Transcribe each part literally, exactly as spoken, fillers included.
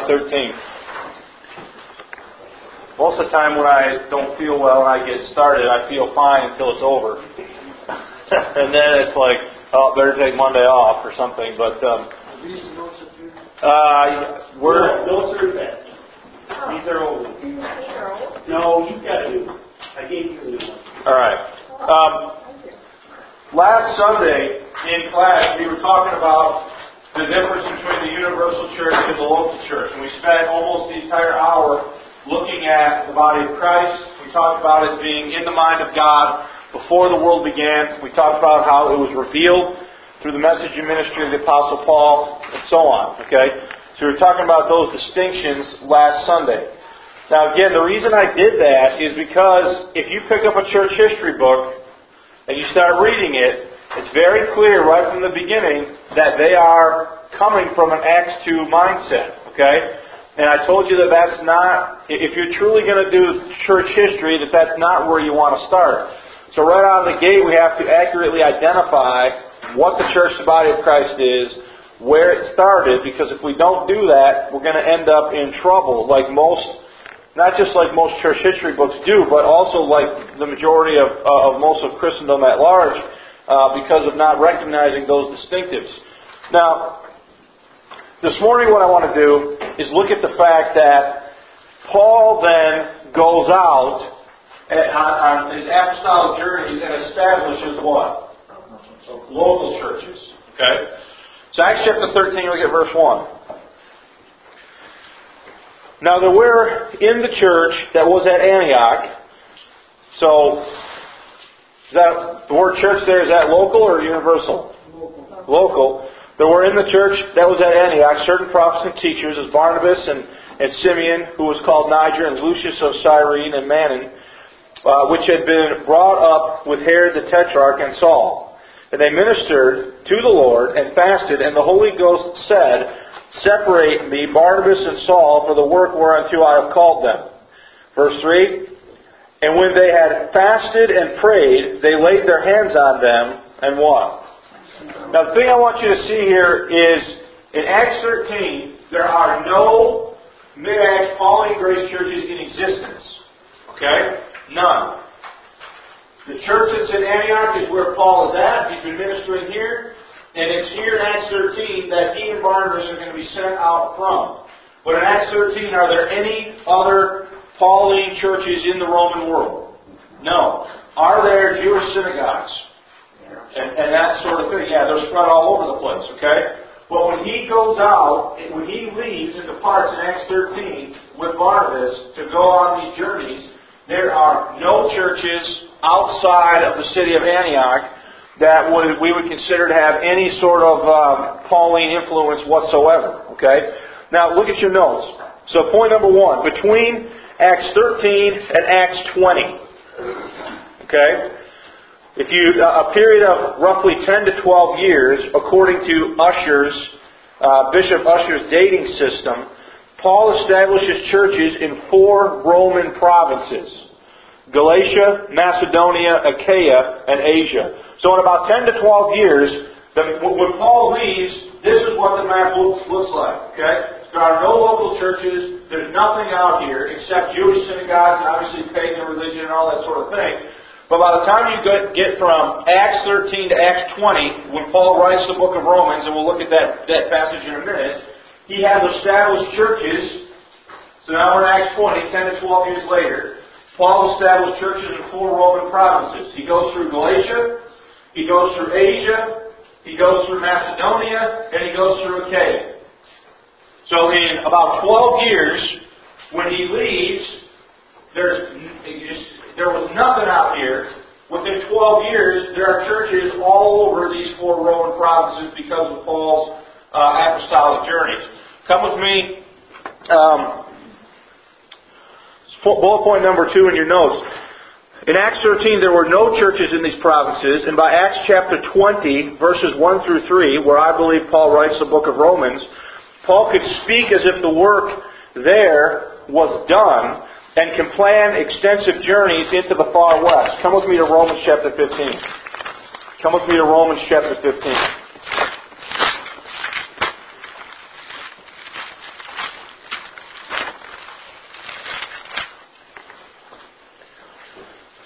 thirteen. Most of the time when I don't feel well and I get started, I feel fine until it's over. And then it's like, oh, better take Monday off or something. But um, uh, we're no, no, sir, that. These are old. No, you've got to do them. I gave you a new one. All right. Um, last Sunday in class, we were talking about the difference between the universal church and the local church. And we spent almost the entire hour looking at the body of Christ. We talked about it being in the mind of God before the world began. We talked about how it was revealed through the message and ministry of the Apostle Paul, and so on. Okay? So we were talking about those distinctions last Sunday. Now again, the reason I did that is because if you pick up a church history book and you start reading it, it's very clear right from the beginning that they are coming from an Acts two mindset. Okay? And I told you that that's not, if you're truly going to do church history, that that's not where you want to start. So right out of the gate, we have to accurately identify what the church, the body of Christ is, where it started, because if we don't do that, we're going to end up in trouble, like most, not just like most church history books do, but also like the majority of, uh, of most of Christendom at large, uh, because of not recognizing those distinctives. Now, this morning what I want to do is look at the fact that Paul then goes out at, on, on his apostolic journeys and establishes what? Local churches. Okay? So Acts chapter thirteen, look at verse one. Now there were in the church that was at Antioch, so is that the word church there, is that local or universal? Local. Local. There were in the church that was at Antioch certain prophets and teachers, as Barnabas and, and Simeon, who was called Niger, and Lucius of Cyrene and Manaen, uh, which had been brought up with Herod the Tetrarch and Saul. And they ministered to the Lord and fasted, and the Holy Ghost said, Separate me, Barnabas and Saul, for the work whereunto I have called them. Verse three, And when they had fasted and prayed, they laid their hands on them, and what? Now, the thing I want you to see here is, in Acts thirteen, there are no mid-Acts Pauline grace churches in existence. Okay? None. The church that's in Antioch is where Paul is at. He's been ministering here. And it's here in Acts thirteen that he and Barnabas are going to be sent out from. But in Acts thirteen, are there any other Pauline churches in the Roman world? No. Are there Jewish synagogues? And, and that sort of thing. Yeah, they're spread all over the place, okay? But when he goes out, when he leaves and departs in Acts thirteen with Barnabas to go on these journeys, there are no churches outside of the city of Antioch that would, we would consider to have any sort of uh, Pauline influence whatsoever, okay? Now, look at your notes. So point number one, between Acts thirteen and Acts twenty, okay? If you, a period of roughly ten to twelve years, according to Ussher's, uh, Bishop Ussher's dating system, Paul establishes churches in four Roman provinces: Galatia, Macedonia, Achaia, and Asia. So in about ten to twelve years, the, when Paul leaves, this is what the map looks, looks like. Okay? There are no local churches. There's nothing out here except Jewish synagogues and obviously pagan religion and all that sort of thing. But by the time you get from Acts thirteen to Acts twenty, when Paul writes the book of Romans, and we'll look at that, that passage in a minute, he has established churches. So now we're in Acts twenty, ten to twelve years later. Paul established churches in four Roman provinces. He goes through Galatia, he goes through Asia, he goes through Macedonia, and he goes through Achaia. So in about twelve years, when he leaves, there's there was nothing out here. Within twelve years, there are churches all over these four Roman provinces because of Paul's uh, apostolic journeys. Come with me. Um, bullet point number two in your notes. In Acts thirteen, there were no churches in these provinces, and by Acts chapter twenty, verses one through three, where I believe Paul writes the book of Romans, Paul could speak as if the work there was done, and can plan extensive journeys into the far west. Come with me to Romans chapter fifteen. Come with me to Romans chapter fifteen.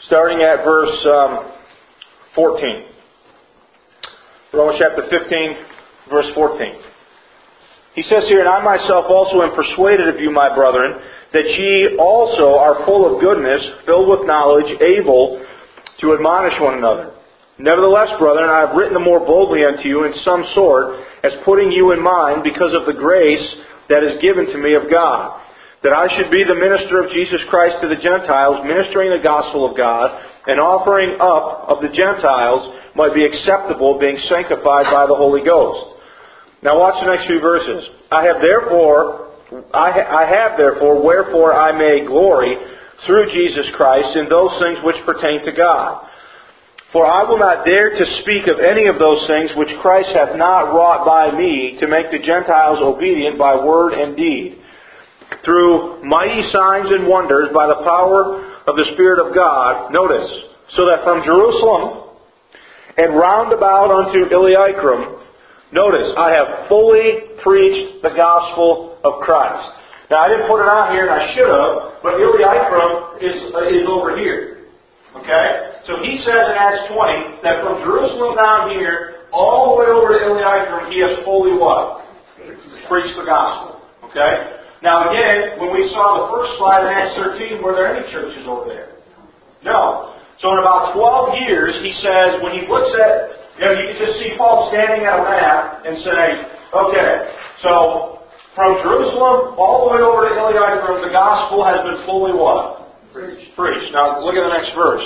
starting at verse um, fourteen. Romans chapter fifteen, verse fourteen. He says here, "And I myself also am persuaded of you, my brethren, that ye also are full of goodness, filled with knowledge, able to admonish one another. Nevertheless, brethren, I have written the more boldly unto you in some sort, as putting you in mind, because of the grace that is given to me of God, that I should be the minister of Jesus Christ to the Gentiles, ministering the gospel of God, and offering up of the Gentiles might be acceptable, being sanctified by the Holy Ghost." Now watch the next few verses. I have therefore, I, ha- I have therefore, wherefore I may glory through Jesus Christ in those things which pertain to God. For I will not dare to speak of any of those things which Christ hath not wrought by me, to make the Gentiles obedient by word and deed, through mighty signs and wonders by the power of the Spirit of God. Notice, so that from Jerusalem and round about unto Illyricum, notice, I have fully preached the gospel of Christ. Now, I didn't put it on here, and I should have, but Illyricum is, uh, is over here. Okay? So he says in Acts twenty that from Jerusalem down here, all the way over to Illyricum, he has fully what? Preached the gospel. Okay? Now again, when we saw the first slide in Acts thirteen, were there any churches over there? No. So in about twelve years, he says, when he looks at, you know, you can just see Paul standing at a map and saying, okay, so from Jerusalem all the way over to Illyricum, the gospel has been fully what? Preached. Preached. Now look at the next verse.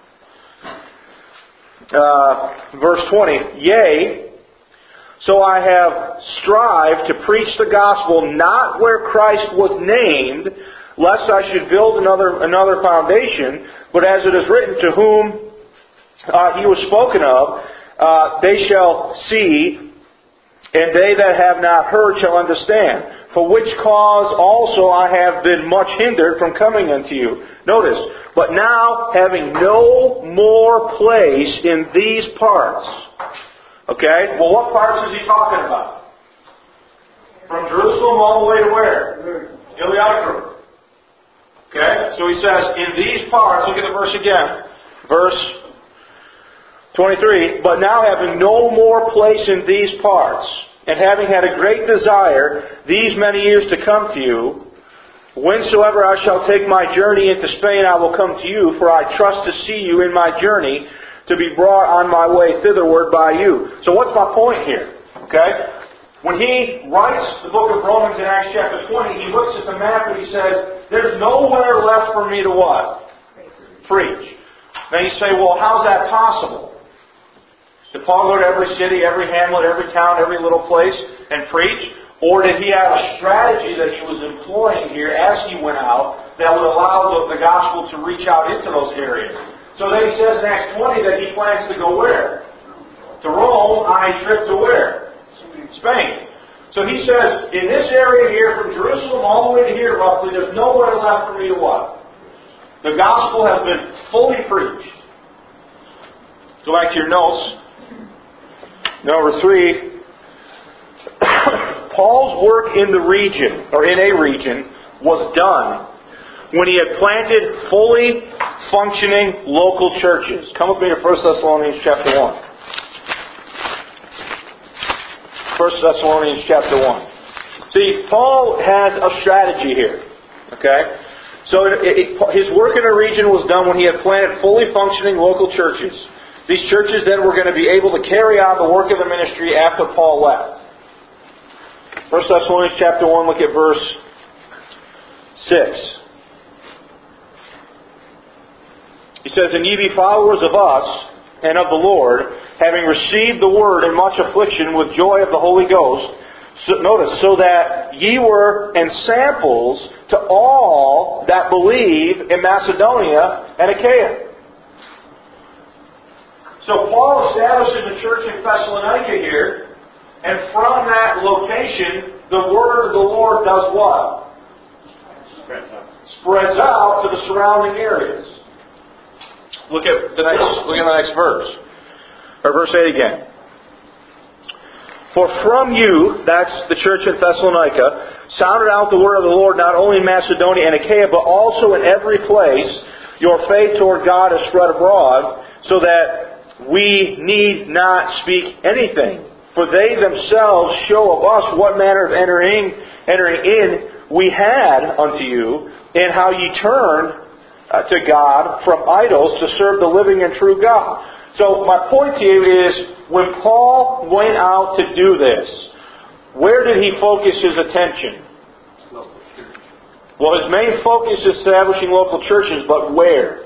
Uh, verse twenty. "Yea, so I have strived to preach the gospel not where Christ was named, lest I should build another another foundation, but as it is written, to whom uh, he was spoken of, uh, they shall see, and they that have not heard shall understand. For which cause also I have been much hindered from coming unto you." Notice, "But now having no more place in these parts." Okay? Well, what parts is he talking about? From Jerusalem all the way to where? Illyricum. Okay? So he says, in these parts, look at the verse again. Verse twenty-three. "But now having no more place in these parts, and having had a great desire these many years to come to you, whensoever I shall take my journey into Spain, I will come to you, for I trust to see you in my journey, to be brought on my way thitherward by you." So what's my point here? Okay? When he writes the book of Romans in Acts chapter twenty, he looks at the map and he says, there's nowhere left for me to what? Preach. Now you say, well, how's that possible? Did Paul go to every city, every hamlet, every town, every little place and preach? Or did he have a strategy that he was employing here as he went out that would allow the, the gospel to reach out into those areas? So then he says in Acts twenty that he plans to go where? To Rome on a trip to where? Spain. So he says, in this area here, from Jerusalem all the way to here roughly, there's nowhere left for me to what? The gospel has been fully preached. Go back to your notes. Number three, Paul's work in the region, or in a region, was done when he had planted fully functioning local churches. Come with me to First Thessalonians chapter one. First Thessalonians chapter one. See, Paul has a strategy here. Okay? So it, it, his work in a region was done when he had planted fully functioning local churches. These churches then were going to be able to carry on the work of the ministry after Paul left. First Thessalonians chapter one, look at verse six. He says, "And ye be followers of us and of the Lord, having received the word in much affliction with joy of the Holy Ghost." So, notice, so that ye were ensamples to all that believe in Macedonia and Achaia. So Paul establishes a church in Thessalonica here, and from that location, the word of the Lord does what? Spreads out. Spreads out to the surrounding areas. Look at the next. Look at the next verse, or verse eight again. "For from you," that's the church in Thessalonica, "sounded out the word of the Lord not only in Macedonia and Achaia, but also in every place, your faith toward God is spread abroad, so that we need not speak anything. For they themselves show of us what manner of entering, entering in we had unto you, and how ye turned uh, to God from idols to serve the living and true God. So my point to you is, when Paul went out to do this, where did he focus his attention? Well, his main focus is establishing local churches, but where?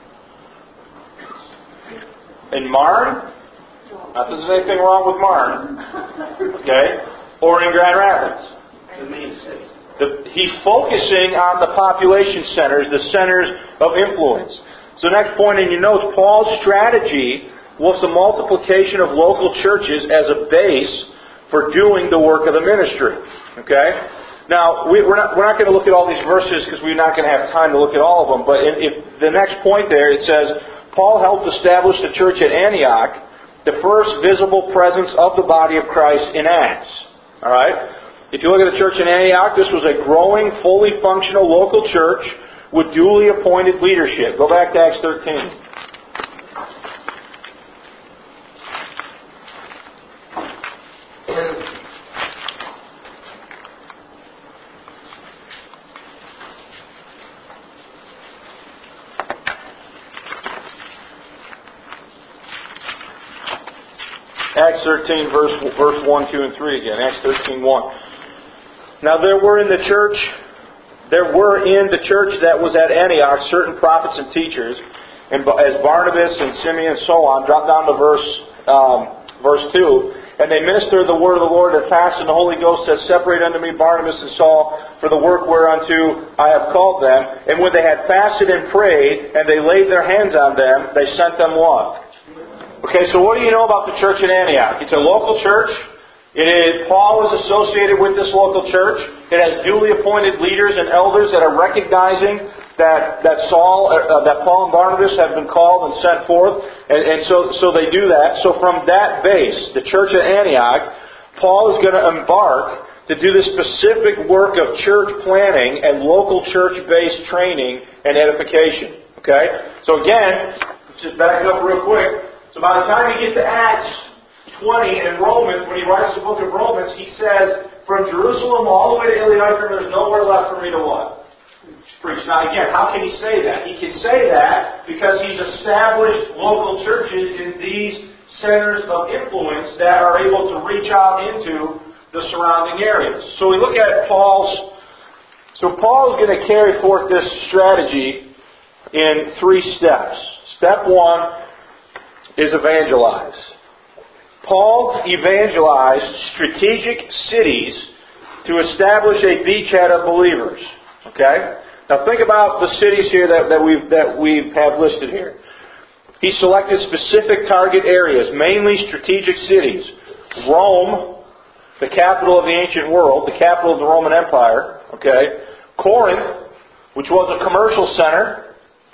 In Marne? Not that there's anything wrong with Marne. Okay? Or in Grand Rapids. The main city. The, he's focusing on the population centers, the centers of influence. So next point in your notes, Paul's strategy was the multiplication of local churches as a base for doing the work of the ministry. Okay? Now, we, we're not, we're not going to look at all these verses because we're not going to have time to look at all of them. But in, if the next point there, it says, Paul helped establish the church at Antioch, the first visible presence of the body of Christ in Acts. All right? If you look at the church in Antioch, this was a growing, fully functional local church with duly appointed leadership. Go back to Acts thirteen. Acts thirteen, verse, verse one, two, and three again. Acts thirteen, one. Now there were in the church, there were in the church that was at Antioch certain prophets and teachers, and as Barnabas and Simeon and so on. Drop down to verse um, verse two. And they ministered the word of the Lord and fasted, and the Holy Ghost said, Separate unto me Barnabas and Saul for the work whereunto I have called them. And when they had fasted and prayed, and they laid their hands on them, they sent them what? Okay, so what do you know about the church in Antioch? It's a local church. It is, Paul is associated with this local church. It has duly appointed leaders and elders that are recognizing that that Saul, uh, that Paul and Barnabas have been called and sent forth, and, and so so they do that. So from that base, the church at Antioch, Paul is going to embark to do the specific work of church planning and local church-based training and edification. Okay, so again, let's just back up real quick. So by the time you get to Acts twenty in Romans, when he writes the book of Romans, he says, from Jerusalem all the way to Illyricum, there's nowhere left for me to what? Preach. Now again, how can he say that? He can say that because he's established local churches in these centers of influence that are able to reach out into the surrounding areas. So we look at Paul's, so Paul is going to carry forth this strategy in three steps. Step one is evangelize. Paul evangelized strategic cities to establish a beachhead of believers. Okay? Now think about the cities here that, that we've that we have listed here. He selected specific target areas, mainly strategic cities. Rome, the capital of the ancient world, the capital of the Roman Empire. Okay? Corinth, which was a commercial center.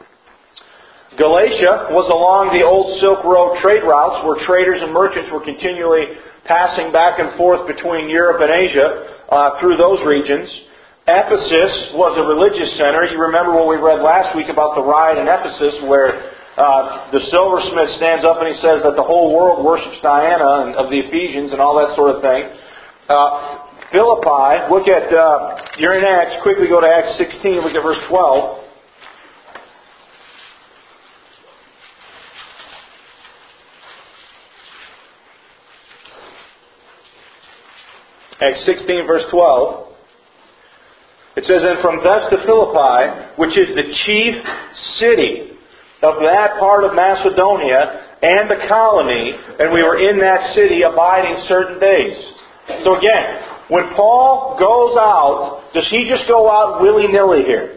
Galatia was along the old Silk Road trade routes where traders and merchants were continually passing back and forth between Europe and Asia uh, through those regions. Ephesus was a religious center. You remember what we read last week about the riot in Ephesus where uh, the silversmith stands up and he says that the whole world worships Diana and, of the Ephesians and all that sort of thing. Uh, Philippi, look at, uh, you're in Acts, quickly go to Acts sixteen, look at verse twelve. Acts sixteen, verse twelve. It says, And from thence to Philippi, which is the chief city of that part of Macedonia and the colony, and we were in that city abiding certain days. So again, when Paul goes out, does he just go out willy-nilly here?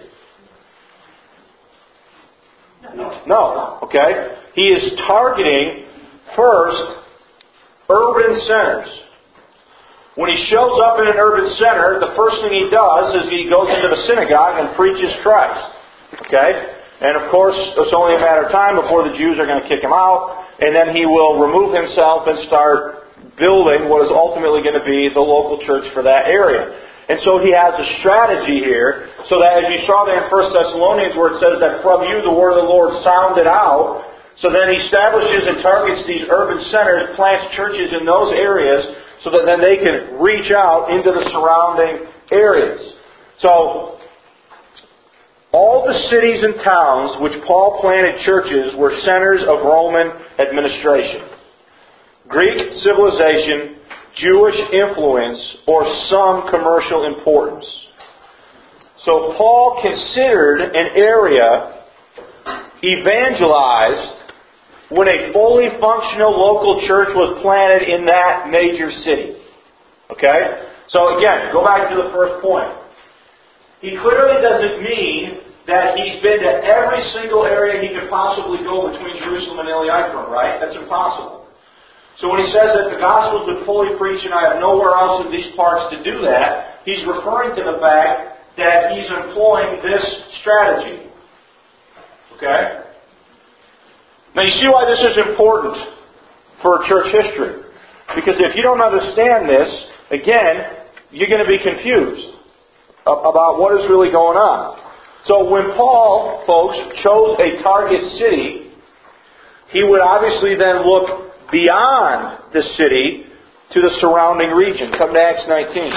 No. No. Okay? He is targeting, first, urban centers. When he shows up in an urban center, the first thing he does is he goes into the synagogue and preaches Christ. Okay? And of course, it's only a matter of time before the Jews are going to kick him out, and then he will remove himself and start building what is ultimately going to be the local church for that area. And so he has a strategy here, so that as you saw there in First Thessalonians where it says that from you the word of the Lord sounded out, so then he establishes and targets these urban centers, plants churches in those areas, so that then they can reach out into the surrounding areas. So, all the cities and towns which Paul planted churches were centers of Roman administration. Greek civilization, Jewish influence, or some commercial importance. So Paul considered an area evangelized when a fully functional local church was planted in that major city. Okay? So again, go back to the first point. He clearly doesn't mean that he's been to every single area he could possibly go between Jerusalem and Illyricum, right? That's impossible. So when he says that the gospel's been fully preached and I have nowhere else in these parts to do that, he's referring to the fact that he's employing this strategy. Okay? Now you see why this is important for church history. Because if you don't understand this, again, you're going to be confused about what is really going on. So when Paul, folks, chose a target city, he would obviously then look beyond the city to the surrounding region. Come to Acts nineteen.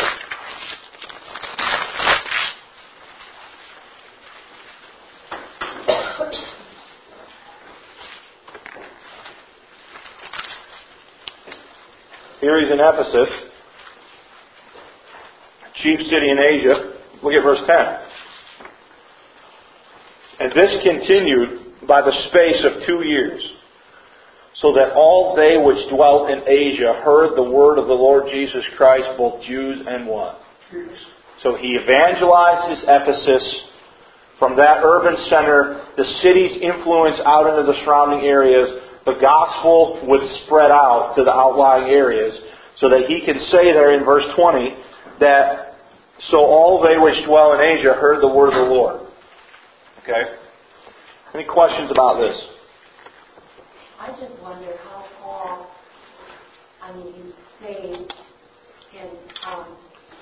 Here he's in Ephesus, chief city in Asia. Look at verse ten. And this continued by the space of two years, so that all they which dwelt in Asia heard the word of the Lord Jesus Christ, both Jews and what? So he evangelizes Ephesus. From that urban center, the city's influence out into the surrounding areas, the gospel would spread out to the outlying areas, so that he can say there in verse twenty that so all they which dwell in Asia heard the word of the Lord. Okay? Any questions about this? I just wonder how Paul, I mean, he's saved, and um,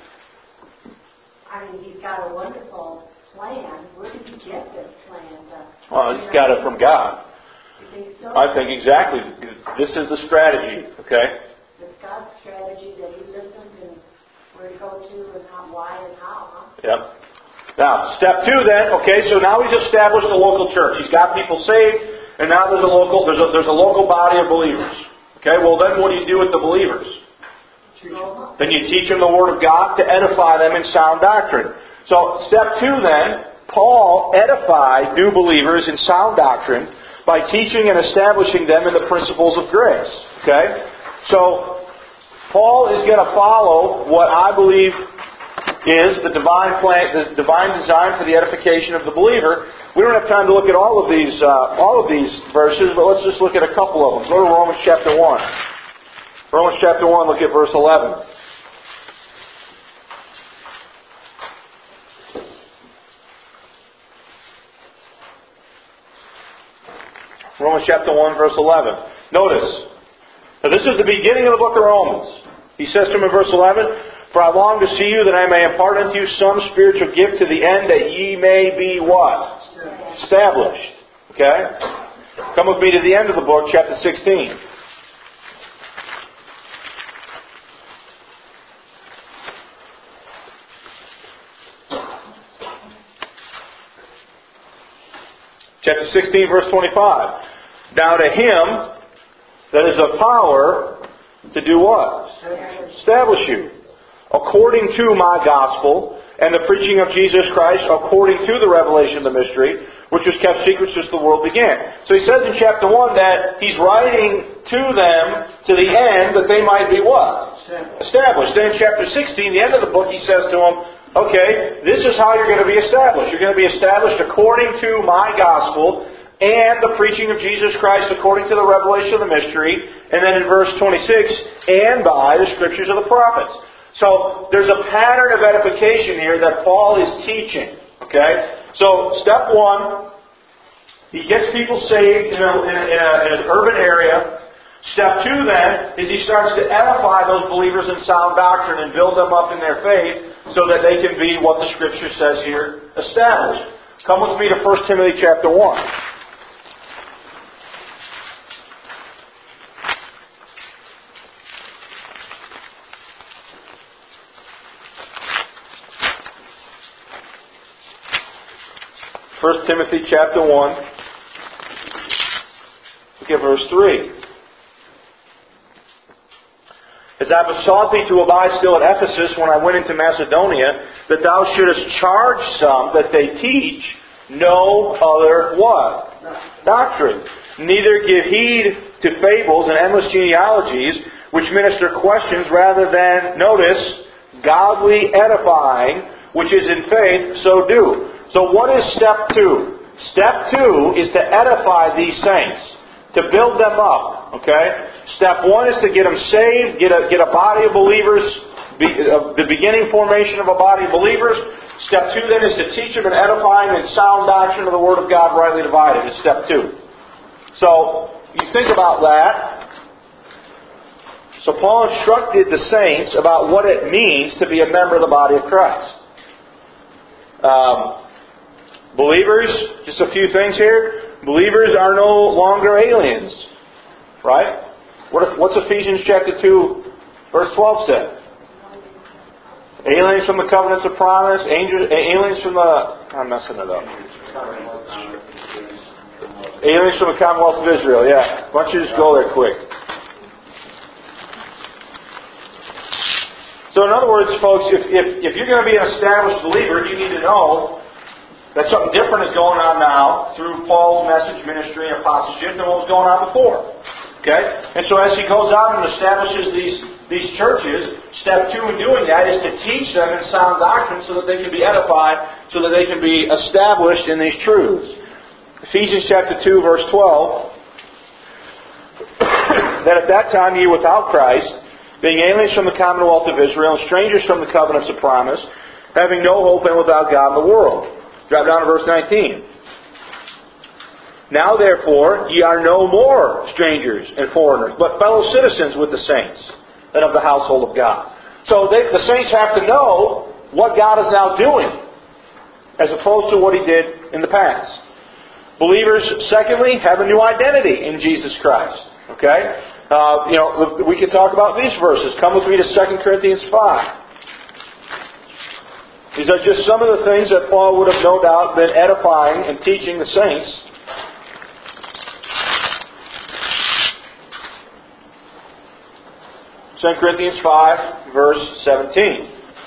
I mean, he's got a wonderful plan. Where did he get this plan? To, well, he's got it from God. You think so? I think exactly. This is the strategy. Okay? It's God's strategy that he listens and where to go to and how, why and how, huh? Yep. Now, step two then, okay, so now he's established a local church. He's got people saved, and now there's a local there's a, there's a local body of believers. Okay, well then what do you do with the believers? Then you teach them the Word of God to edify them in sound doctrine. So, step two then, Paul edified new believers in sound doctrine by teaching and establishing them in the principles of grace. Okay? So, Paul is going to follow what I believe is the divine plan, the divine design for the edification of the believer. We don't have time to look at all of these, uh, all of these verses, but let's just look at a couple of them. Go to Romans chapter one. Romans chapter one, look at verse eleven. Romans chapter one, verse eleven. Notice, now this is the beginning of the book of Romans. He says to him in verse eleven, for I long to see you, that I may impart unto you some spiritual gift, to the end that ye may be what? Established. Okay? Come with me to the end of the book, chapter sixteen. Chapter sixteen, verse twenty-five. Now to him that is of power to do what? Establish you. According to my gospel and the preaching of Jesus Christ, according to the revelation of the mystery, which was kept secret since the world began. So he says in chapter one that he's writing to them to the end that they might be what? Established. Then in chapter sixteen, the end of the book, he says to them, okay, this is how you're going to be established. You're going to be established according to my gospel and the preaching of Jesus Christ according to the revelation of the mystery. And then in verse twenty-six, and by the scriptures of the prophets. So there's a pattern of edification here that Paul is teaching. Okay? So step one, he gets people saved in, a, in, a, in, a, in an urban area. Step two then is he starts to edify those believers in sound doctrine and build them up in their faith. so that they can be what the Scripture says here, established. Come with me to First Timothy chapter one. First Timothy chapter one. Look at verse three. As I besought thee to abide still at Ephesus when I went into Macedonia, that thou shouldest charge some that they teach no other what? Doctrine. Neither give heed to fables and endless genealogies, which minister questions rather than, notice, godly edifying, which is in faith, so do. So what is step two? Step two is to edify these saints, to build them up. Okay? Step one is to get them saved, get a, get a body of believers, be, uh, the beginning formation of a body of believers. Step two then is to teach them and edify them in sound doctrine of the Word of God rightly divided, is step two. So, you think about that. So Paul instructed the saints about what it means to be a member of the body of Christ. Um, believers, just a few things here. Believers are no longer aliens. Right? What if, what's Ephesians chapter two, verse twelve say? Aliens from the covenants of promise, angels, aliens from the... I'm messing it up. Aliens from the Commonwealth of Israel, yeah. Why don't you just go there quick. So in other words, folks, if, if, if you're going to be an established believer, you need to know that something different is going on now through Paul's message, ministry, and apostleship than what was going on before. Okay? And so as he goes out and establishes these, these churches, step two in doing that is to teach them in sound doctrine so that they can be edified, so that they can be established in these truths. Ephesians chapter two, verse twelve, that at that time ye were without Christ, being aliens from the commonwealth of Israel, and strangers from the covenants of promise, having no hope and without God in the world. Drop down to verse nineteen. Now therefore ye are no more strangers and foreigners, but fellow citizens with the saints, and of the household of God. So they, the saints have to know what God is now doing, as opposed to what He did in the past. Believers, secondly, have a new identity in Jesus Christ. Okay? Uh, you know, we can talk about these verses. Come with me to Second Corinthians five. These are just some of the things that Paul would have no doubt been edifying and teaching the saints. Second Corinthians five, verse seventeen.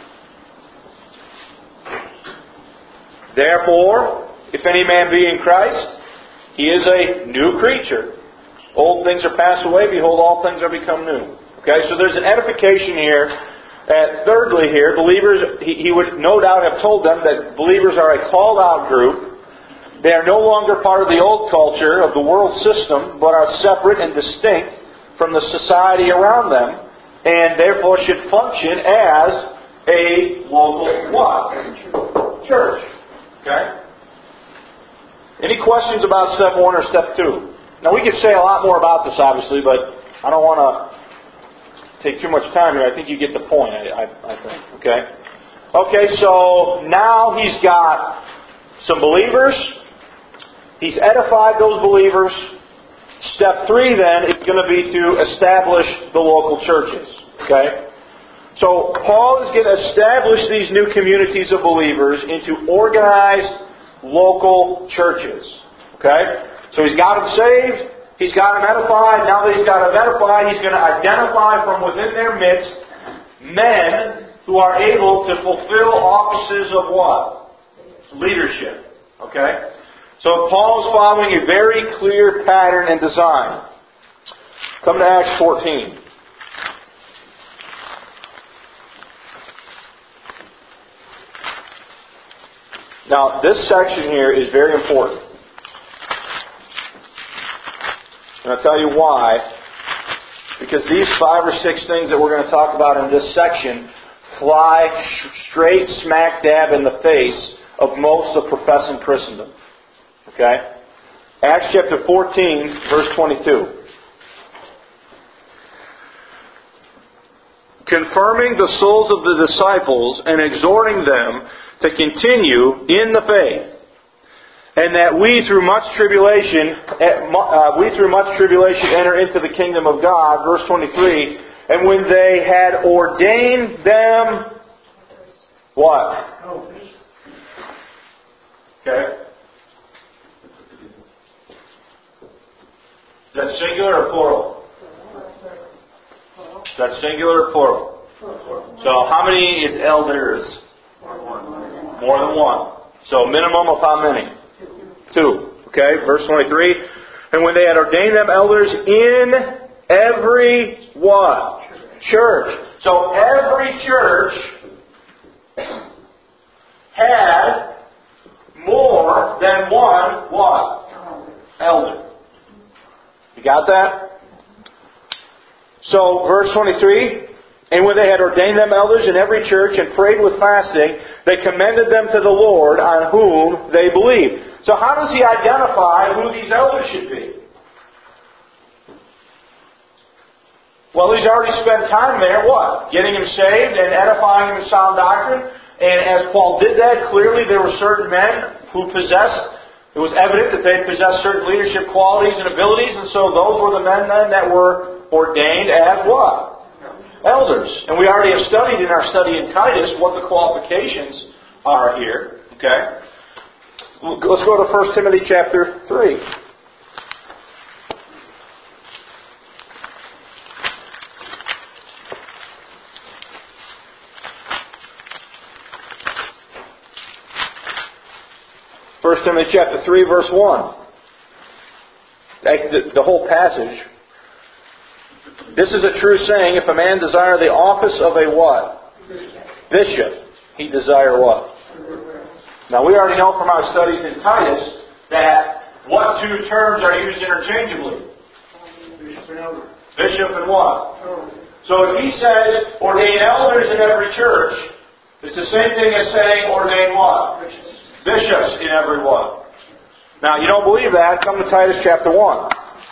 Therefore, if any man be in Christ, he is a new creature. Old things are passed away, behold, all things are become new. Okay, so there's an edification here. And thirdly here, believers, he, he would no doubt have told them that believers are a called out group. They are no longer part of the old culture of the world system, but are separate and distinct from the society around them, and therefore should function as a local what? Church. Okay? Any questions about step one or step two? Now we could say a lot more about this, obviously, but I don't want to take too much time here. I think you get the point, I, I, I think. Okay? Okay, so now he's got some believers. He's edified those believers. Step three, then, is going to be to establish the local churches. Okay? So Paul is going to establish these new communities of believers into organized local churches. Okay? So he's got them saved. He's got them edified. Now that he's got them edified, he's going to identify from within their midst men who are able to fulfill offices of what? Leadership. Okay? So Paul is following a very clear pattern and design. Come to Acts fourteen. Now, this section here is very important. And I'll tell you why. Because these five or six things that we're going to talk about in this section fly straight smack dab in the face of most of professing Christendom. Okay? Acts chapter fourteen, verse twenty-two. confirming the souls of the disciples and exhorting them to continue in the faith, and that we through much tribulation, uh, we through much tribulation enter into the kingdom of God. Verse twenty-three. And when they had ordained them, what? Okay. Is that singular or plural? Is that singular or plural? So how many is elders? More than one. So minimum of how many? Two. Okay, verse twenty-three. And when they had ordained them elders in every what? Church. So every church had more than one what? Elder. You got that? So, verse twenty-three, and when they had ordained them elders in every church and prayed with fasting, they commended them to the Lord on whom they believed. So how does He identify who these elders should be? Well, He's already spent time there, what? Getting them saved and edifying them in sound doctrine. And as Paul did that, clearly there were certain men who possessed, it was evident that they possessed certain leadership qualities and abilities, and so those were the men then that were ordained as what? Elders. And we already have studied in our study in Titus what the qualifications are here. Okay? Let's go to First Timothy chapter three. First Timothy chapter three, verse one. The, the whole passage. This is a true saying, if a man desire the office of a what? Bishop. He desire what? Now we already know from our studies in Titus that what two terms are used interchangeably? Bishop and what? So if he says ordain elders in every church, it's the same thing as saying ordain what? Bishops in every one. Now, you don't believe that? Come to Titus chapter one.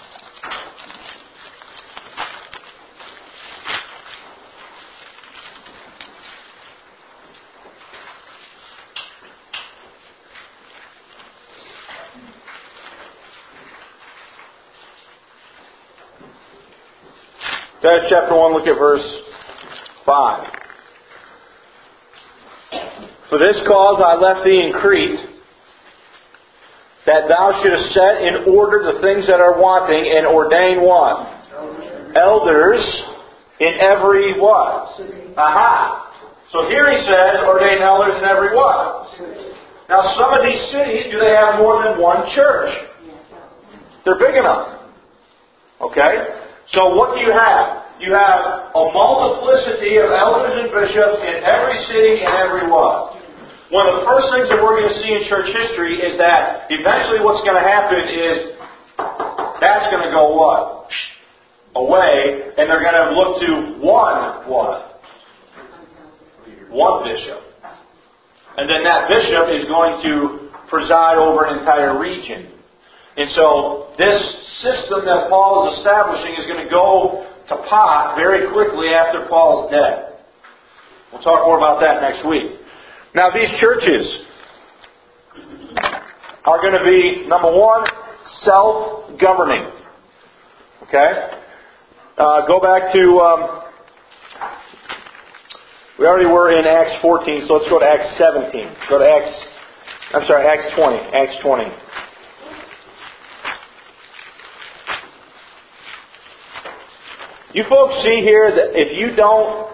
Titus chapter one, look at verse five. For this cause I left thee in Crete, that thou shouldest set in order the things that are wanting, and ordain what? Elders in every what? Aha! So here he says, ordain elders in every what? Now some of these cities, do they have more than one church? They're big enough. Okay? So what do you have? You have a multiplicity of elders and bishops in every city and every what? One of the first things that we're going to see in church history is that eventually what's going to happen is that's going to go what? Away, and they're going to look to one what? One bishop. And then that bishop is going to preside over an entire region. And so this system that Paul is establishing is going to go to pot very quickly after Paul's dead. We'll talk more about that next week. Now these churches are going to be, number one, self-governing. Okay? Uh, go back to, um, we already were in Acts fourteen, so let's go to Acts seventeen. Go to Acts, I'm sorry, Acts twenty. Acts twenty. You folks see here that if you don't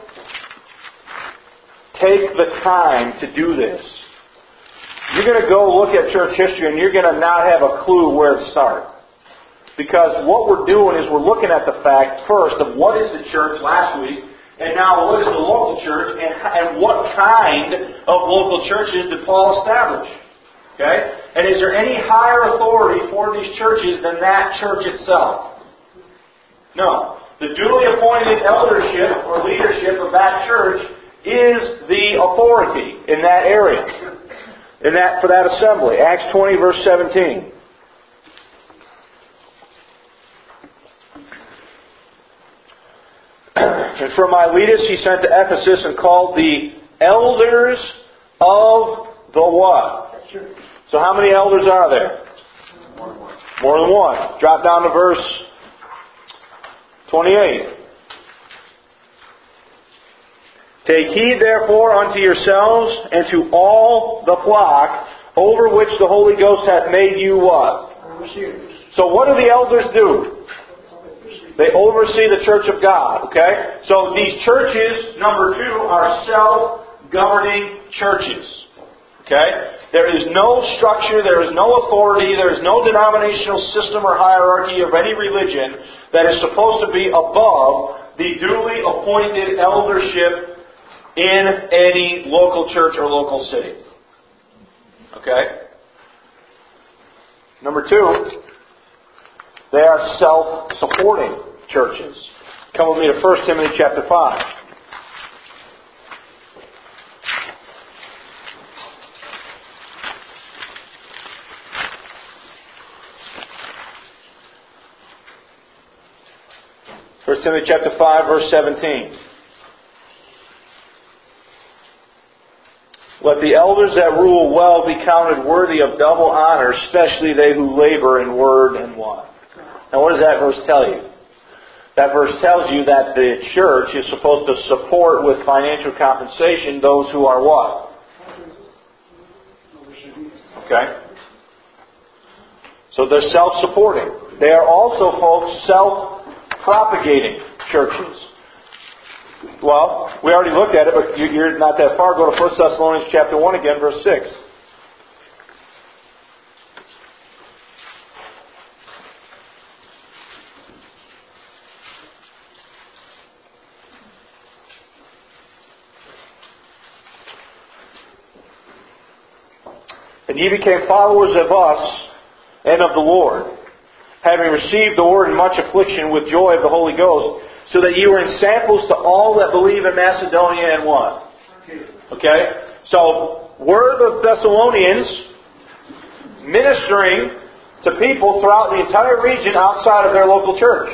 take the time to do this, you're going to go look at church history and you're going to not have a clue where to start. Because what we're doing is we're looking at the fact, first, of what is the church last week, and now what is the local church, and, and what kind of local churches did Paul establish? Okay? And is there any higher authority for these churches than that church itself? No. The duly appointed eldership or leadership of that church is the authority in that area, in that for that assembly. Acts twenty, verse seventeen. And from Miletus he sent to Ephesus and called the elders of the what? So how many elders are there? More than one. Drop down to verse twenty-eight. Take heed therefore unto yourselves and to all the flock over which the Holy Ghost hath made you what? So what do the elders do? They oversee the church of God. Okay? So these churches, number two, are self-governing churches. Okay? There is no structure, there is no authority, there is no denominational system or hierarchy of any religion that is supposed to be above the duly appointed eldership in any local church or local city. Okay? Number two, they are self-supporting churches. Come with me to First Timothy chapter five. First Timothy chapter five, verse seventeen. Let the elders that rule well be counted worthy of double honor, especially they who labor in word and what? Now what does that verse tell you? That verse tells you that the church is supposed to support with financial compensation those who are what? Okay? So they're self-supporting. They are also, folks, self-propagating churches. Well, we already looked at it, but you're not that far. Go to First Thessalonians chapter one again, verse six. And ye became followers of us and of the Lord, having received the word in much affliction with joy of the Holy Ghost, so that you were in samples to all that believe in Macedonia and what? Okay? So, were the Thessalonians ministering to people throughout the entire region outside of their local church?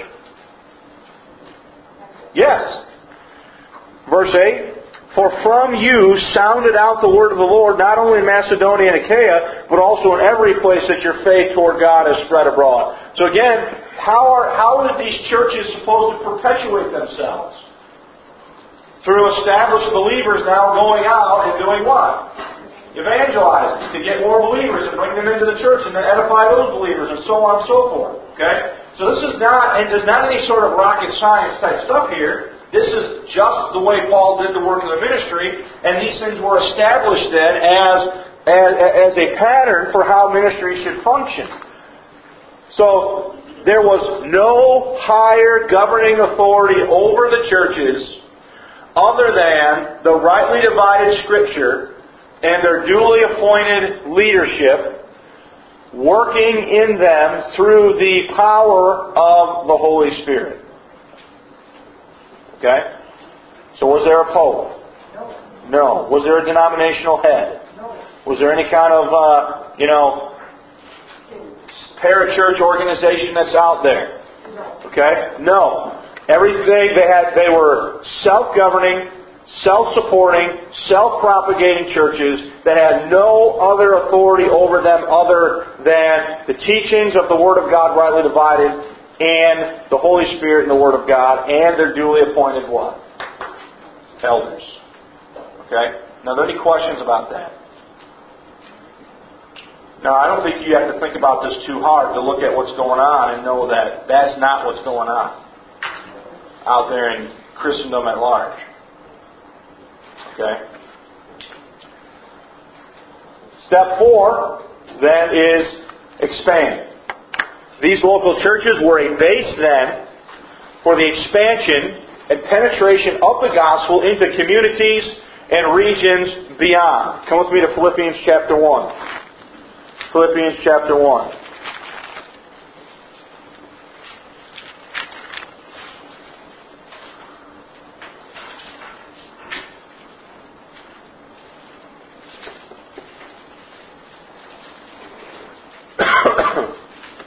Yes. Verse eight. For from you sounded out the word of the Lord, not only in Macedonia and Achaia, but also in every place that your faith toward God has spread abroad. So again, how are how are these churches supposed to perpetuate themselves? Through established believers now going out and doing what? Evangelizing, to get more believers and bring them into the church and then edify those believers and so on and so forth. Okay? So this is not, and there's not any sort of rocket science type stuff here. This is just the way Paul did the work of the ministry, and these things were established then as, as, as a pattern for how ministry should function. So, there was no higher governing authority over the churches other than the rightly divided Scripture and their duly appointed leadership working in them through the power of the Holy Spirit. Okay? So was there a pope? No. No. Was there a denominational head? No. Was there any kind of, uh, you know, parachurch organization that's out there? No. Okay? No. Everything they had, they were self-governing, self-supporting, self-propagating churches that had no other authority over them other than the teachings of the Word of God rightly divided, and the Holy Spirit and the Word of God, and their duly appointed what? Elders. Okay? Now, are there any questions about that? Now, I don't think you have to think about this too hard to look at what's going on and know that that's not what's going on out there in Christendom at large. Okay? Step four, then, is expand. These local churches were a base then for the expansion and penetration of the gospel into communities and regions beyond. Come with me to Philippians chapter one. Philippians chapter one.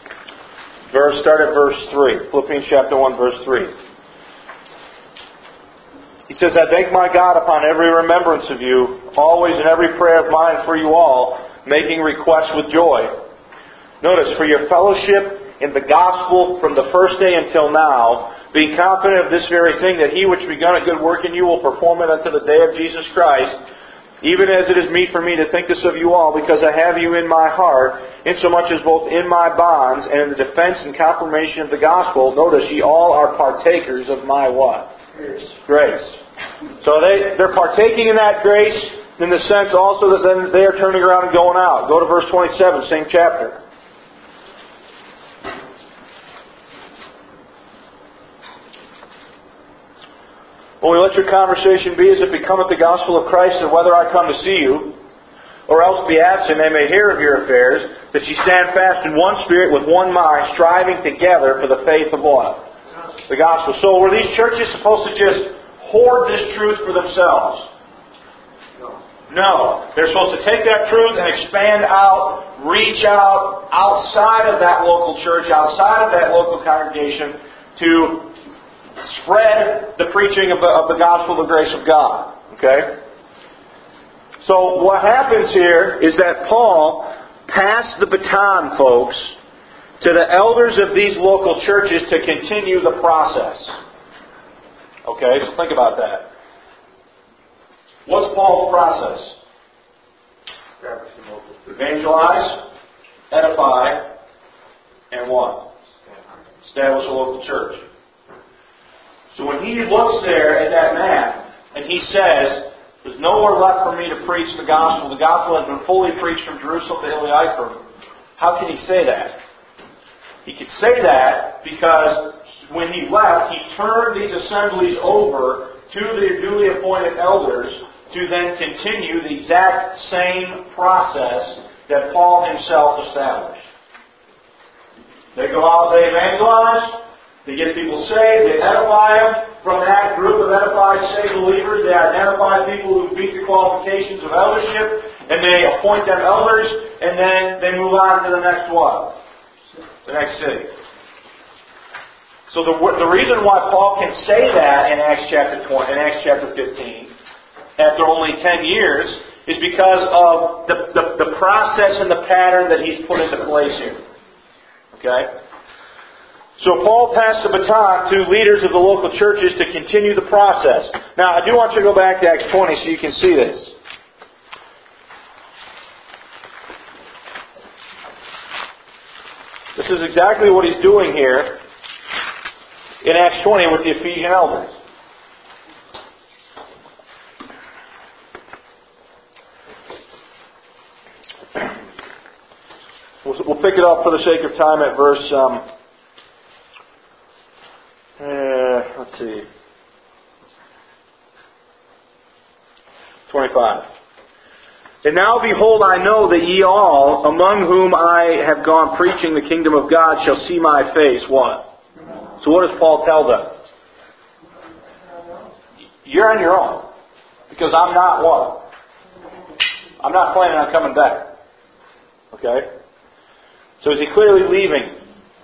Verse, start at verse three. Philippians chapter one, verse three. says, I thank my God upon every remembrance of you, always in every prayer of mine for you all, making requests with joy. Notice, for your fellowship in the gospel from the first day until now, being confident of this very thing, that He which begun a good work in you will perform it unto the day of Jesus Christ, even as it is meet for me to think this of you all, because I have you in my heart, insomuch as both in my bonds and in the defense and confirmation of the gospel, notice, ye all are partakers of my what? Grace. Grace. So they, they're partaking in that grace in the sense also that then they are turning around and going out. Go to verse twenty-seven, same chapter. Only let your conversation be as it becometh the gospel of Christ, and whether I come to see you, or else be absent, they may hear of your affairs, that ye stand fast in one spirit with one mind, striving together for the faith of what? The gospel. So were these churches supposed to just hoard this truth for themselves? No. No. They're supposed to take that truth and expand out, reach out, outside of that local church, outside of that local congregation, to spread the preaching of the, of the gospel of the grace of God. Okay? So what happens here is that Paul passed the baton, folks, to the elders of these local churches to continue the process. Okay, so think about that. What's Paul's process? Evangelize, edify, and what? Establish a local church. So when he looks there at that map, and he says, there's nowhere left for me to preach the gospel. The gospel has been fully preached from Jerusalem to Illyricum. How can he say that? He could say that because when he left, he turned these assemblies over to the duly appointed elders to then continue the exact same process that Paul himself established. They go out, they evangelize, they get people saved, they edify them. From that group of edified, saved believers, they identify people who meet the qualifications of eldership, and they appoint them elders, and then they move on to the next what? The next city. So the the reason why Paul can say that in Acts chapter twenty, in Acts chapter fifteen, after only ten years, is because of the, the, the process and the pattern that he's put into place here. Okay? So Paul passed the baton to leaders of the local churches to continue the process. Now, I do want you to go back to Acts twenty so you can see this. This is exactly what he's doing here in Acts twenty with the Ephesian elders. We'll pick it up for the sake of time at verse... Um, Uh, let's see. twenty-five. And now behold, I know that ye all, among whom I have gone preaching the kingdom of God, shall see my face. What? So what does Paul tell them? You're on your own. Because I'm not what? I'm not planning on coming back. Okay? So is he clearly leaving?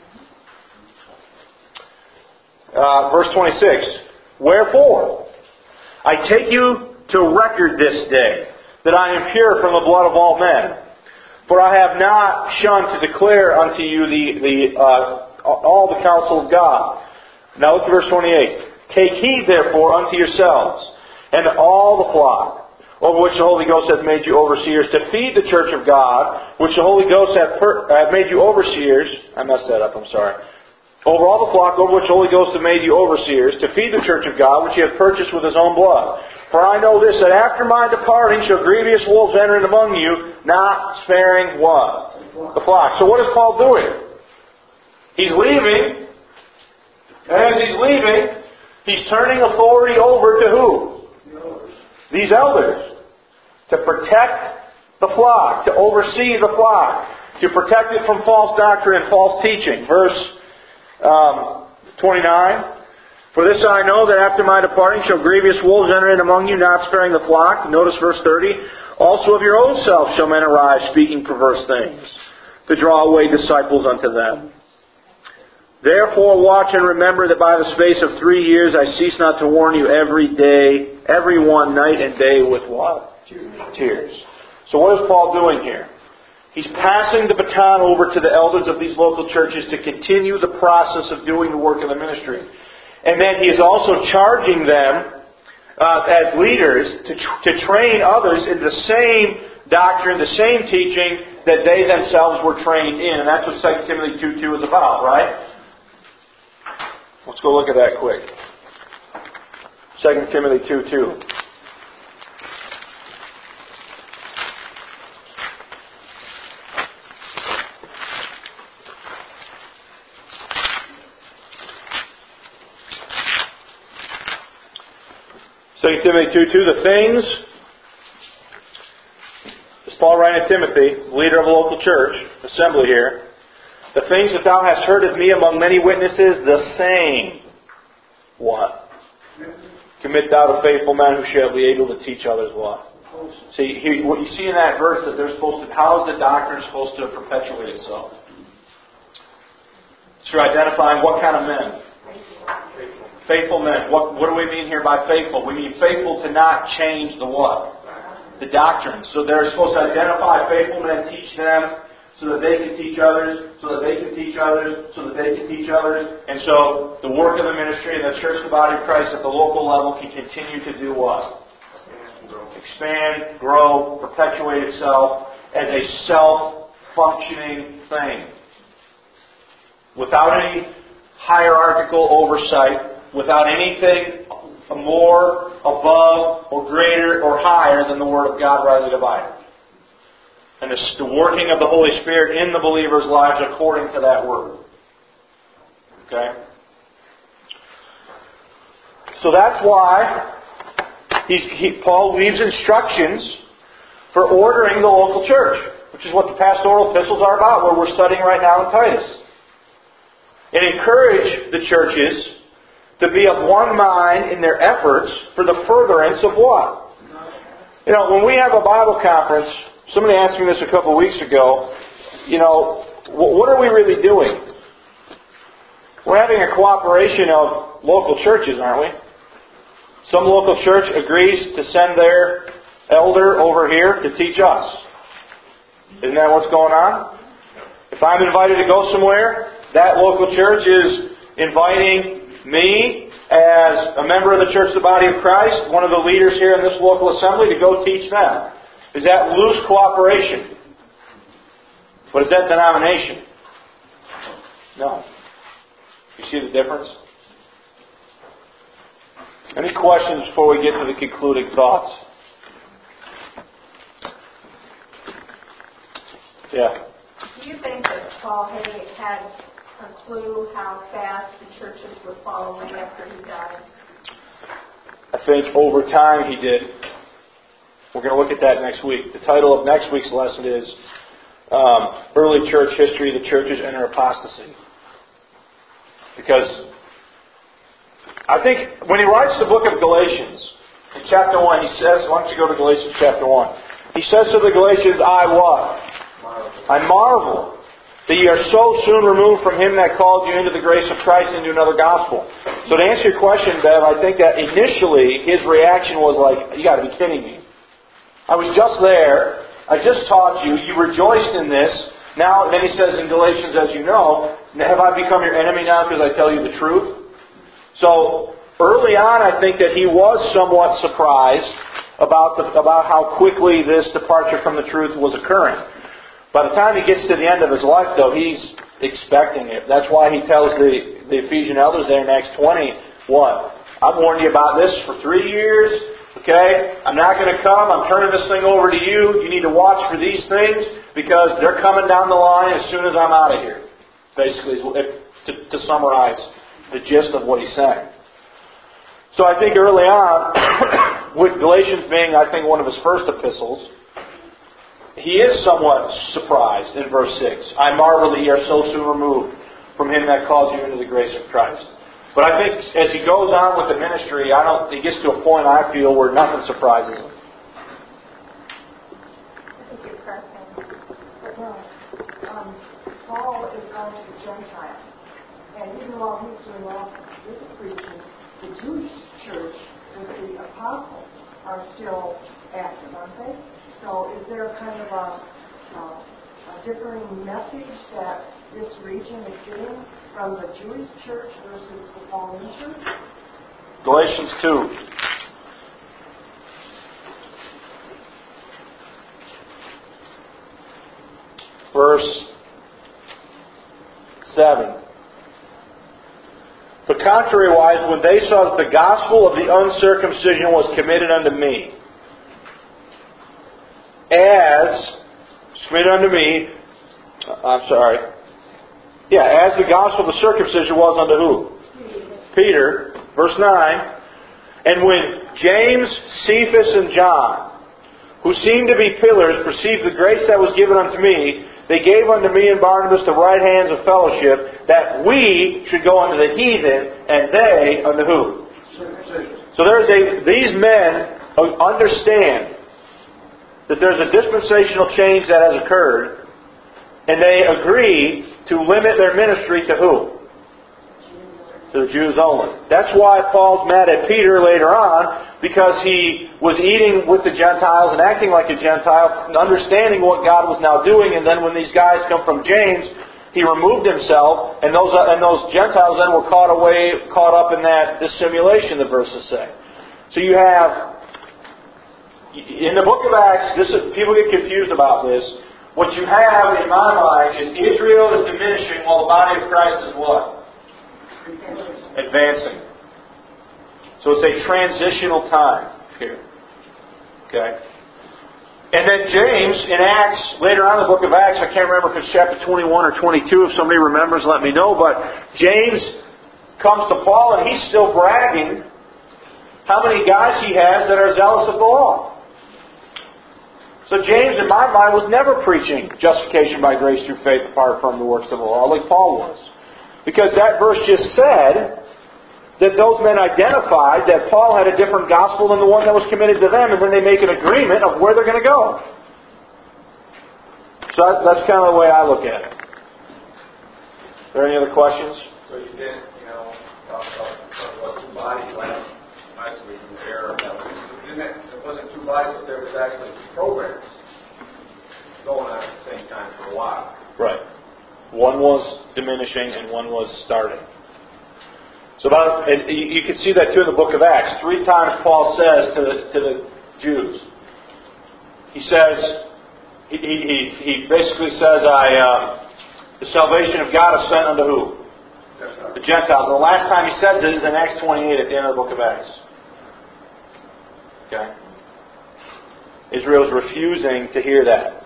Uh, verse twenty-six. Wherefore, I take you to record this day, that I am pure from the blood of all men. For I have not shunned to declare unto you the, the uh, all the counsel of God. Now look at verse twenty-eight. Take heed therefore unto yourselves, and all the flock, over which the Holy Ghost hath made you overseers, to feed the church of God, which the Holy Ghost hath, per- hath made you overseers. I messed that up, I'm sorry. Over all the flock, over which the Holy Ghost hath made you overseers, to feed the church of God, which He hath purchased with His own blood. For I know this, that after my departing shall grievous wolves enter in among you, not sparing what? The flock. So what is Paul doing? He's leaving. And as he's leaving, he's turning authority over to who? These elders. To protect the flock. To oversee the flock. To protect it from false doctrine and false teaching. Verse um, twenty-nine. For this I know, that after my departing shall grievous wolves enter in among you, not sparing the flock. Notice verse thirty. Also of your own self shall men arise, speaking perverse things, to draw away disciples unto them. Therefore watch and remember that by the space of three years I cease not to warn you every day, every one night and day with what? Tears. So what is Paul doing here? He's passing the baton over to the elders of these local churches to continue the process of doing the work of the ministry. And then he is also charging them uh, as leaders to, tr- to train others in the same doctrine, the same teaching that they themselves were trained in. And that's what Second Timothy two two is about, right? Let's go look at that quick. Second Timothy two two. Second Timothy two two, the things, this is Paul writing to Timothy, leader of a local church, assembly here, the things that thou hast heard of me among many witnesses, the same, what? Commit thou to faithful men who shall be able to teach others what? See, here, what you see in that verse that they're supposed to, how is the doctrine supposed to perpetuate itself? Through identifying what kind of men? Faithful men. What, what do we mean here by faithful? We mean faithful to not change the what? The doctrine. So they're supposed to identify faithful men, teach them, so that they can teach others, so that they can teach others, so that they can teach others. And so the work of the ministry and the church, the body of Christ at the local level can continue to do what? Expand, grow, perpetuate itself as a self-functioning thing. Without any hierarchical oversight, without anything more, above, or greater, or higher than the Word of God rightly divided. And it's the working of the Holy Spirit in the believers' lives according to that Word. Okay? So that's why he's, he, Paul leaves instructions for ordering the local church, which is what the pastoral epistles are about, where we're studying right now in Titus. And encourage the churches to be of one mind in their efforts for the furtherance of what? You know, when we have a Bible conference, somebody asked me this a couple of weeks ago, you know, what are we really doing? We're having a cooperation of local churches, aren't we? Some local church agrees to send their elder over here to teach us. Isn't that what's going on? If I'm invited to go somewhere, that local church is inviting me as a member of the church, the body of Christ, one of the leaders here in this local assembly, to go teach them. Is that loose cooperation? But is that denomination? No. You see the difference? Any questions before we get to the concluding thoughts? Yeah. Do you think that Paul had, had a clue how fast the churches were following after he died? I think over time he did. We're going to look at that next week. The title of next week's lesson is um, Early Church History, the Churches Enter Apostasy. Because I think when he writes the book of Galatians, in chapter one, he says, why don't you go to Galatians chapter one? He says to the Galatians, I what? I marvel that ye are so soon removed from Him that called you into the grace of Christ into another gospel. So to answer your question, Bev, I think that initially his reaction was like, you got to be kidding me. I was just there. I just taught you. You rejoiced in this. Now, then he says in Galatians, as you know, have I become your enemy now because I tell you the truth? So early on, I think that he was somewhat surprised about the, about how quickly this departure from the truth was occurring. By the time he gets to the end of his life, though, he's expecting it. That's why he tells the, the Ephesian elders there in Acts twenty, what? I've warned you about this for three years. Okay? I'm not going to come. I'm turning this thing over to you. You need to watch for these things because they're coming down the line as soon as I'm out of here. Basically, if, to, to summarize the gist of what he's saying. So I think early on, with Galatians being, I think, one of his first epistles, he is somewhat surprised in verse six. I marvel that ye are so soon removed from Him that called you into the grace of Christ. But I think as he goes on with the ministry, I don't. He gets to a point, I feel, where nothing surprises him. I think you're pressing. But no, um, Paul is going to the Gentiles. And even while he's doing all this preaching, the Jewish church with the apostles are still active, aren't they? So is there kind of a, a, a differing message that this region is getting from the Jewish church versus the Pauline church? Galatians two. Verse seven. But contrariwise, when they saw that the gospel of the uncircumcision was committed unto me, as, committed unto me, I'm sorry, yeah, as the gospel of the circumcision was unto who? Peter. Verse nine. And when James, Cephas, and John, who seemed to be pillars, perceived the grace that was given unto me, they gave unto me and Barnabas the right hands of fellowship, that we should go unto the heathen, and they unto who? So there's a, these men understand that there's a dispensational change that has occurred, and they agree to limit their ministry to who? To the Jews only. That's why Paul's mad at Peter later on, because he was eating with the Gentiles and acting like a Gentile, understanding what God was now doing, and then when these guys come from James, he removed himself, and those and those Gentiles then were caught away, caught up in that dissimulation, the verses say. So you have, in the book of Acts, this is, people get confused about this. What you have, in my mind, is Israel is diminishing while the body of Christ is what? Advancing. So it's a transitional time here. Okay? And then James, in Acts, later on in the book of Acts, I can't remember if it's chapter twenty-one or twenty-two, if somebody remembers, let me know, but James comes to Paul and he's still bragging how many guys he has that are zealous of the law. So James, in my mind, was never preaching justification by grace through faith apart from the works of the law, like Paul was. Because that verse just said that those men identified that Paul had a different gospel than the one that was committed to them, and then they make an agreement of where they're going to go. So that's kind of the way I look at it. Are there any other questions? So you did, you know, talk about, talk about two bodies last, last week in the era. Didn't it, it wasn't two bodies, but there was actually two programs going on at the same time for a while. Right. One was diminishing and one was starting. So about, and you can see that too in the book of Acts. Three times Paul says to the, to the Jews, he says, he, he, he basically says, I, uh, the salvation of God is sent unto who? The Gentiles. And the last time he says it is in Acts twenty-eight at the end of the book of Acts. Okay? Israel's refusing to hear that.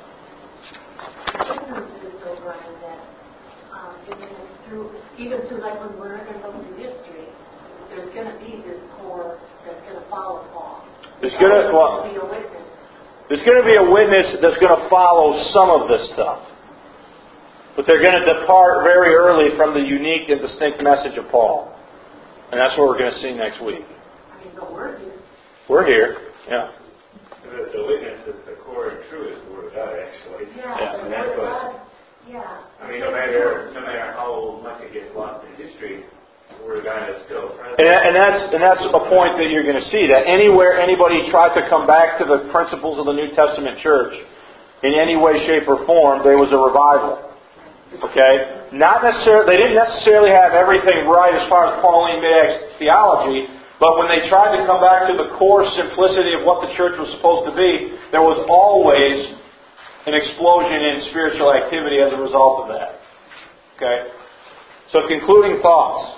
Even through, like when we're going to go through history, there's going to be this core that's going to follow Paul. There's going to well, be a witness. There's going to be a witness that's going to follow some of this stuff, but they're going to depart very early from the unique and distinct message of Paul, and that's what we're going to see next week. I mean, but we're here. We're here, yeah. The, the witness is the core and true is the Word of God, actually. Yeah, yeah. the And that's Word of what. God. Yeah. I mean, no matter no matter how much it gets lost in history, the Word of God is still present. And, that, and that's and that's a point that you're going to see, that anywhere anybody tried to come back to the principles of the New Testament church in any way, shape, or form, there was a revival. Okay, not necessarily. They didn't necessarily have everything right as far as Pauline mid-Acts theology, but when they tried to come back to the core simplicity of what the church was supposed to be, there was always an explosion in spiritual activity as a result of that. Okay? So concluding thoughts.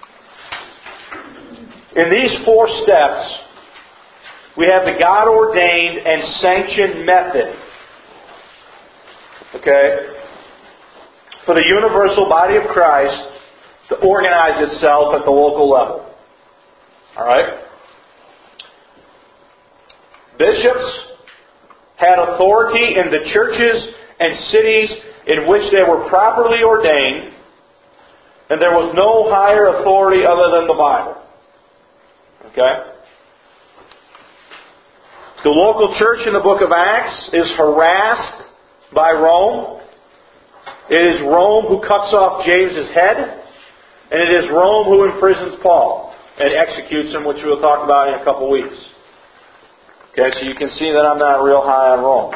In these four steps, we have the God-ordained and sanctioned method, okay, for the universal body of Christ to organize itself at the local level. Alright? Bishops had authority in the churches and cities in which they were properly ordained, and there was no higher authority other than the Bible. Okay? The local church in the book of Acts is harassed by Rome. It is Rome who cuts off James's head And it is Rome who imprisons Paul and executes him, which we'll talk about in a couple weeks. Okay, so you can see that I'm not real high on Rome.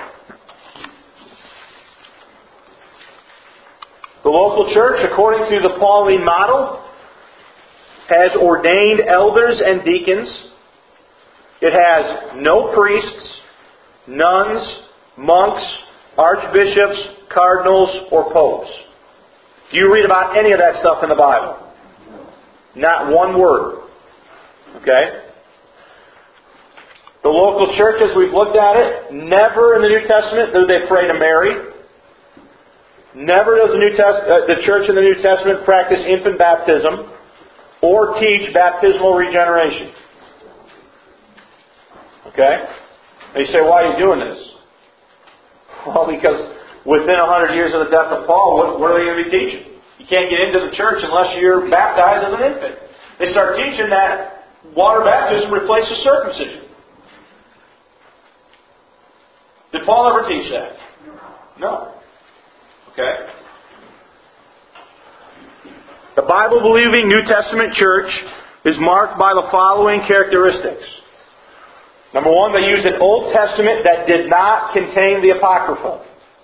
The local church, according to the Pauline model, has ordained elders and deacons. It has no priests, nuns, monks, archbishops, cardinals, or popes. Do you read about any of that stuff in the Bible? Not one word. Okay? The local church, as we've looked at it, never in the New Testament do they pray to Mary. Never does the, New Test- uh, the church in the New Testament practice infant baptism or teach baptismal regeneration. Okay? And you say, why are you doing this? Well, because within a hundred years of the death of Paul, what, what are they going to be teaching? You can't get into the church unless you're baptized as an infant. They start teaching that water baptism replaces circumcision. Did Paul ever teach that? No. Okay? The Bible-believing New Testament church is marked by the following characteristics. Number one, they used an Old Testament that did not contain the Apocrypha.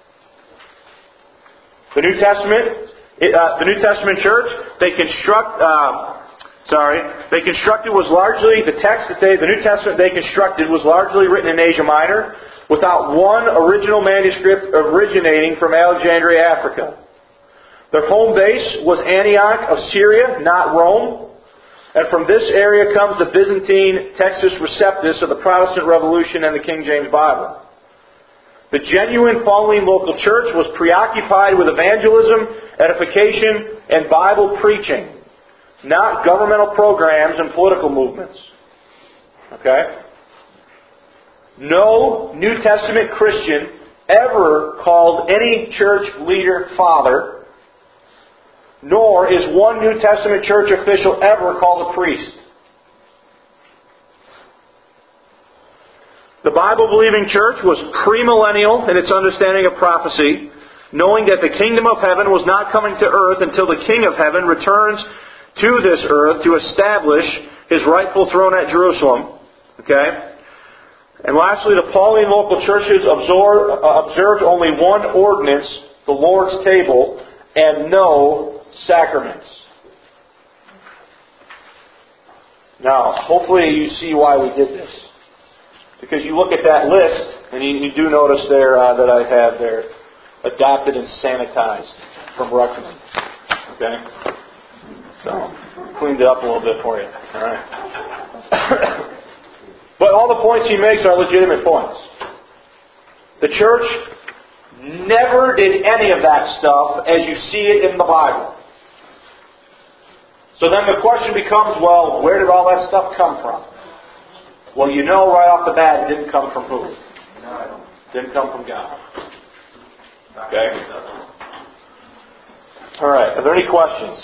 The New Testament, uh, the New Testament church, they construct, uh, sorry, they constructed was largely, the text that they, the New Testament they constructed was largely written in Asia Minor, without one original manuscript originating from Alexandria, Africa. Their home base was Antioch of Syria, not Rome. And from this area comes the Byzantine Textus Receptus of the Protestant Revolution and the King James Bible. The genuine Pauline local church was preoccupied with evangelism, edification, and Bible preaching, not governmental programs and political movements. Okay? No New Testament Christian ever called any church leader father, nor is one New Testament church official ever called a priest. The Bible-believing church was premillennial in its understanding of prophecy, knowing that the kingdom of heaven was not coming to earth until the King of heaven returns to this earth to establish His rightful throne at Jerusalem. Okay? And lastly, the Pauline local churches observed only one ordinance, the Lord's table, and no sacraments. Now, hopefully you see why we did this. Because you look at that list, and you, you do notice there uh, that I have there, adopted and sanitized from Ruckman. Okay? So, cleaned it up a little bit for you. All right. But all the points he makes are legitimate points. The church never did any of that stuff as you see it in the Bible. So then the question becomes, well, where did all that stuff come from? Well, you know right off the bat it didn't come from who? It didn't come from God. Okay? All right. Are there any questions?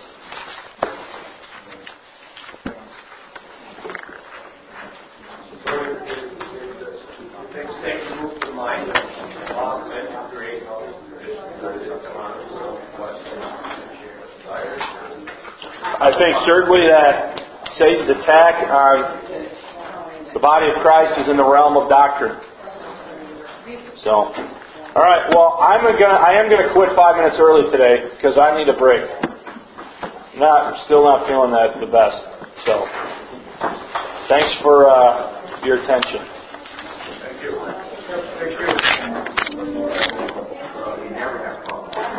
I think certainly that Satan's attack on the body of Christ is in the realm of doctrine. So, all right. Well, I'm gonna, I am going to quit five minutes early today because I need a break. Not, still not feeling that the best. So, thanks for uh, your attention.